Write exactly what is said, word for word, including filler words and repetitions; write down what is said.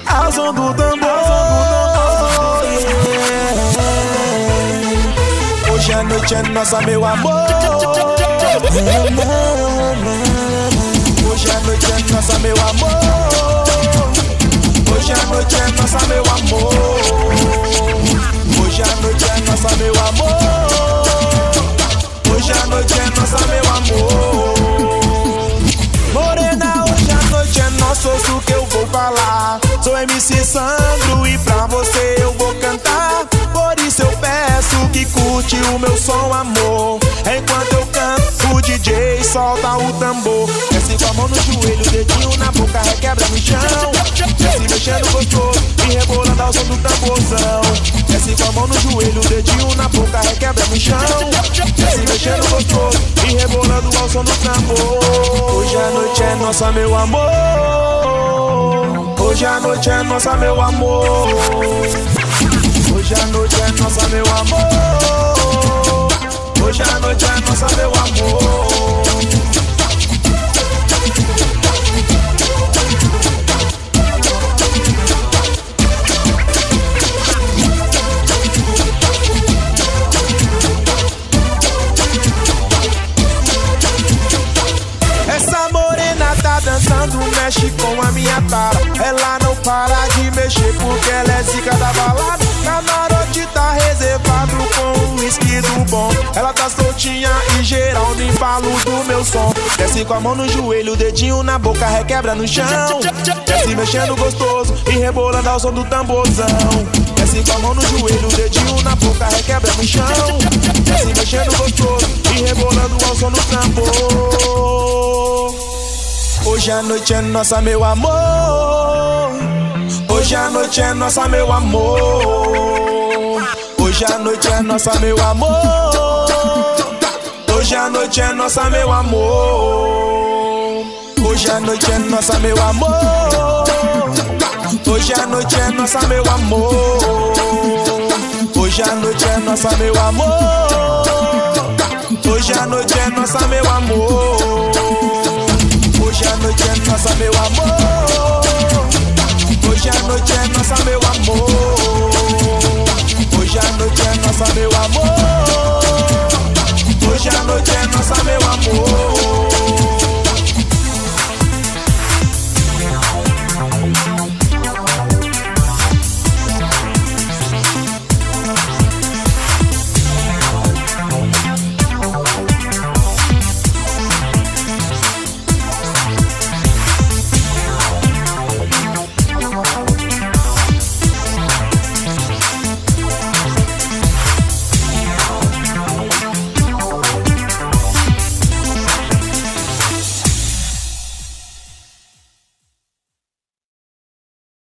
ao som do tambor. Hoje a noite é nossa, meu amor. Hoje a noite é nossa, meu amor. Hoje a noite é nossa, meu amor. Hoje a noite é nossa, meu amor. Hoje a noite é nossa, meu amor. Morena, hoje a noite é nossa, ouço o que eu vou falar. Sou M C Sandro e pra você eu vou cantar. Por isso eu peço que curte o meu som, amor. Enquanto eu canto, o D J solta o tambor. Desce com a mão no joelho, dedinho na boca, requebra no chão. Desce mexendo gostoso e rebolando ao som do tamborzão. Desce com a mão no joelho, dedinho na boca, requebra no chão. Desce mexendo gostoso e rebolando ao som do tambor. Hoje a noite é nossa, meu amor. Hoje a noite é nossa, meu amor. Hoje a noite é nossa, meu amor. Hoje a noite é nossa, meu amor. Essa morena tá dançando, mexe com a minha tara. Ela não para de mexer porque ela é zica da balada. Camarote tá reservado com o whisky do bom. Ela tá soltinha e geral no embalo do meu som. Desce com a mão no joelho, dedinho na boca, requebra no chão. Desce mexendo gostoso e rebolando ao som do tamborzão. Desce com a mão no joelho, dedinho na boca, requebra no chão. Desce mexendo gostoso e rebolando ao som do tambor. Hoje a noite é nossa, meu amor. Hoje a noite é nossa, meu amor. Hoje a noite é nossa, meu amor. Hoje a noite é nossa, meu amor. Hoje a noite é nossa, meu amor. Hoje a noite é nossa, meu amor. Hoje a noite é nossa, meu amor. Hoje a noite é nossa, meu amor. Hoje a noite é nossa, meu amor. Hoje a noite é nossa, meu amor.